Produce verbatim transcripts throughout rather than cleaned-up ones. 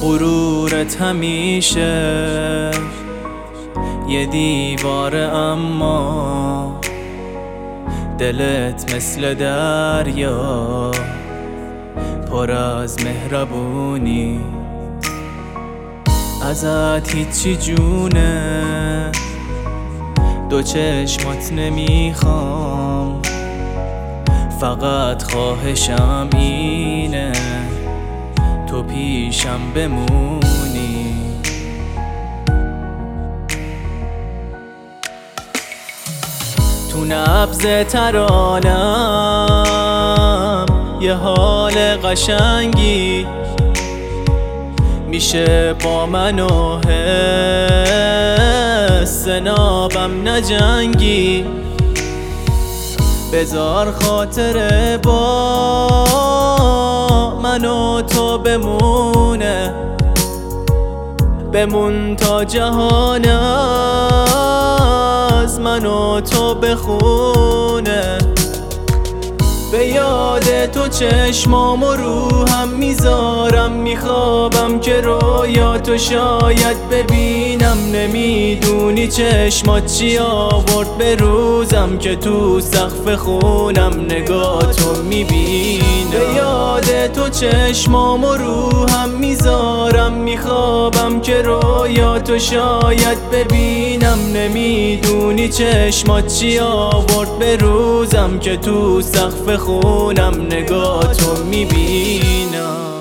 غرورت همیشه یه دیواره، اما دلت مثل دریا پر از مهربونی. ازت هیچی جونه، دو چشمات نمیخوام، فقط خواهشم اینه تو پیشم بمونی. تو نبض ترانم یه حال قشنگی میشه با من و حس نابم نجنگی. بذار خاطره با من و تو بمونه، بمون تا جهان از من و تو بخونه. به یاد تو چشمام و روحم میذارم، میخوابم که رویاتو شاید ببینم. نمیدونی چشمات چی آورد به روزم که تو سقف خونم نگاهتو میبینم. به یاد تو چشمام و روحم میذارم، میخوابم که رویاتو شاید ببینم. نمیدونی چشمات چی آورد به روزم که تو سقف خونم نگاهتو میبینم.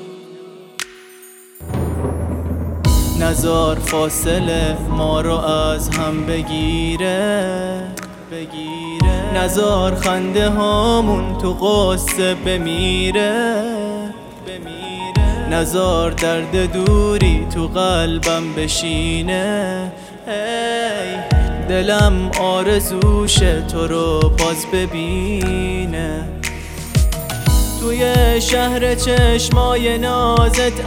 نزار فاصله ما رو از هم بگیره بگیره نزار خنده هامون تو قصه بمیره بمیره نزار درد دوری تو قلبم بشینه. hey. دلم آرزوشه تو رو باز ببینه. توی شهر چشمای نازت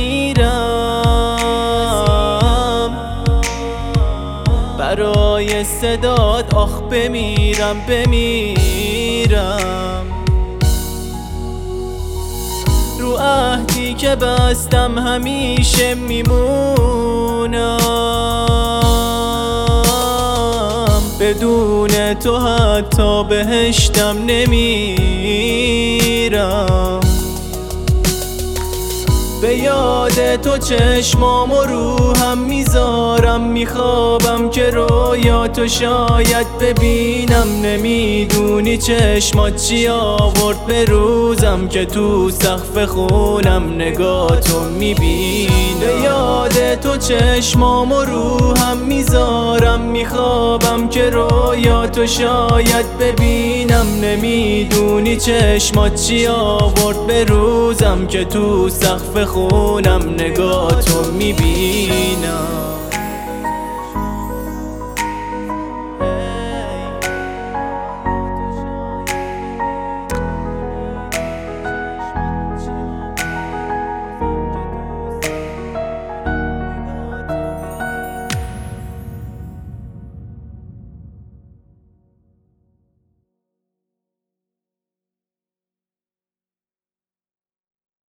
اسیرم، برای صدات آخ بمیرم بمیرم. رو عهدی که بستم همیشه میمونم، بدون تو حتی بهشتم نمیرم. به یاد تو چشمام و روحم میذارم، میخوابم که رویاتو شاید ببینم. نمیدونی چشمات چی آورد به روزم که تو سقف خونم نگاهتو میبینم. به یاد تو چشمام و روحم میذارم، میخوابم که رویاتو شاید ببینم. نمیدونی چشمات چی آورد به روزم که تو سقف خونم نگاهتو میبینم.